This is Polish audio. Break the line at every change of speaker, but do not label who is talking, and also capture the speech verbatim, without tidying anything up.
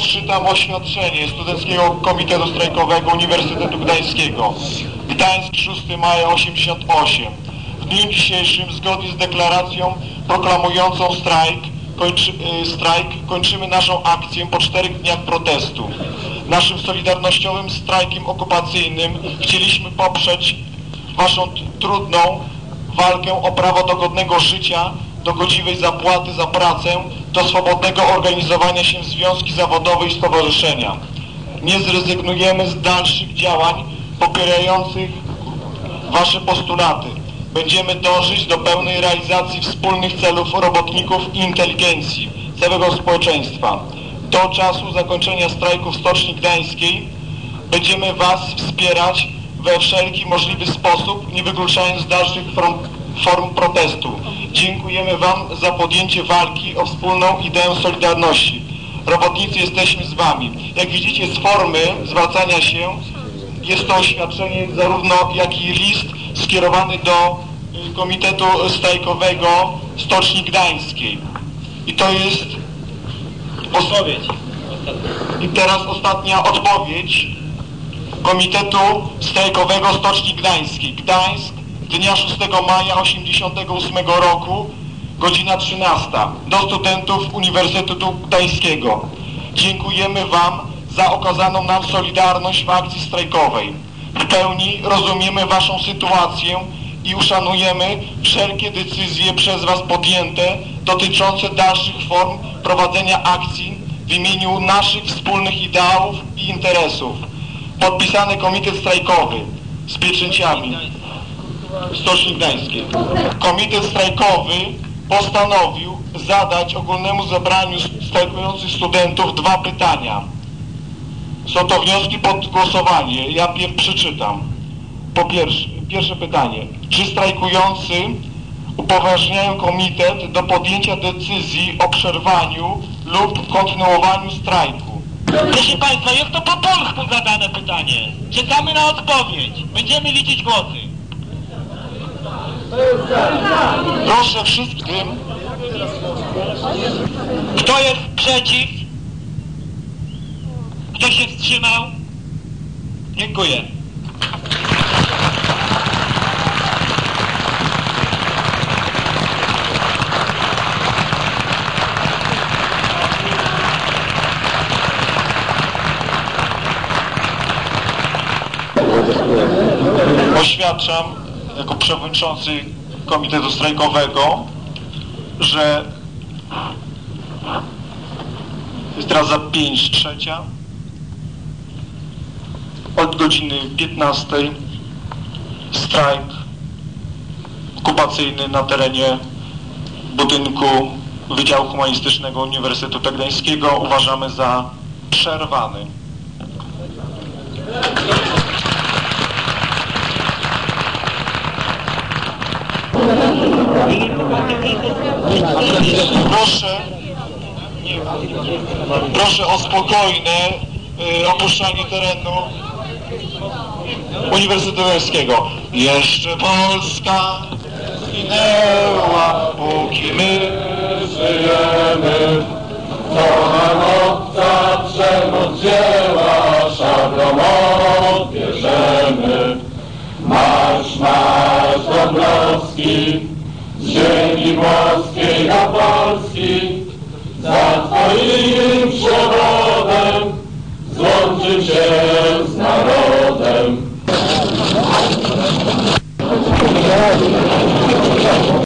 odczytam oświadczenie Studenckiego Komitetu Strajkowego Uniwersytetu Gdańskiego. Gdańsk, szóstego maja osiemdziesiąt osiem. W dniu dzisiejszym, zgodnie z deklaracją proklamującą strajk, kończy, yy, strajk, kończymy naszą akcję po czterech dniach protestu. Naszym solidarnościowym strajkiem okupacyjnym chcieliśmy poprzeć waszą trudną walkę o prawo do godnego życia, do godziwej zapłaty za pracę, do swobodnego organizowania się w związki zawodowe i stowarzyszenia. Nie zrezygnujemy z dalszych działań popierających wasze postulaty. Będziemy dążyć do pełnej realizacji wspólnych celów robotników i inteligencji całego społeczeństwa. Do czasu zakończenia strajku w Stoczni Gdańskiej będziemy was wspierać we wszelki możliwy sposób, nie wykluczając dalszych form, form protestu. Dziękujemy wam za podjęcie walki o wspólną ideę solidarności. Robotnicy, jesteśmy z wami. Jak widzicie z formy zwracania się, jest to oświadczenie zarówno jak i list skierowany do Komitetu Strajkowego Stoczni Gdańskiej. I to jest odpowiedź. I teraz ostatnia odpowiedź Komitetu Strajkowego Stoczni Gdańskiej. Gdańsk, dnia szóstego maja osiemdziesiątego ósmego roku, godzina trzynasta. Do studentów Uniwersytetu Gdańskiego. Dziękujemy wam za okazaną nam solidarność w akcji strajkowej. W pełni rozumiemy waszą sytuację i uszanujemy wszelkie decyzje przez was podjęte dotyczące dalszych form prowadzenia akcji w imieniu naszych wspólnych ideałów i interesów. Podpisany Komitet Strajkowy z pieczęciami Stoczni Gdańskiej. Komitet Strajkowy postanowił zadać ogólnemu zebraniu strajkujących studentów dwa pytania. Są to wnioski pod głosowanie. Ja pierw przeczytam. Po pierwsze, pierwsze pytanie. Czy strajkujący upoważniają komitet do podjęcia decyzji o przerwaniu lub kontynuowaniu strajku?
Proszę państwa, jest to po polsku zadane pytanie. Czekamy na odpowiedź. Będziemy liczyć głosy.
Proszę wszystkim.
Kto jest przeciw? Kto się wstrzymał? Dziękuję.
Oświadczam jako przewodniczący Komitetu Strajkowego, że jest teraz za pięć trzecia. Od godziny piętnastej strajk okupacyjny na terenie budynku Wydziału Humanistycznego Uniwersytetu Gdańskiego uważamy za przerwany. Proszę, proszę o spokojne y, opuszczanie terenu Uniwersytetu Gdańskiego. Jeszcze Polska zginęła, póki my żyjemy.
Co nam obca przemoc wzięła, szablą odbierzemy. Marsz, marsz Dąbrowski, z ziemi włoskiej do Polski, za twoim przewodem złączy się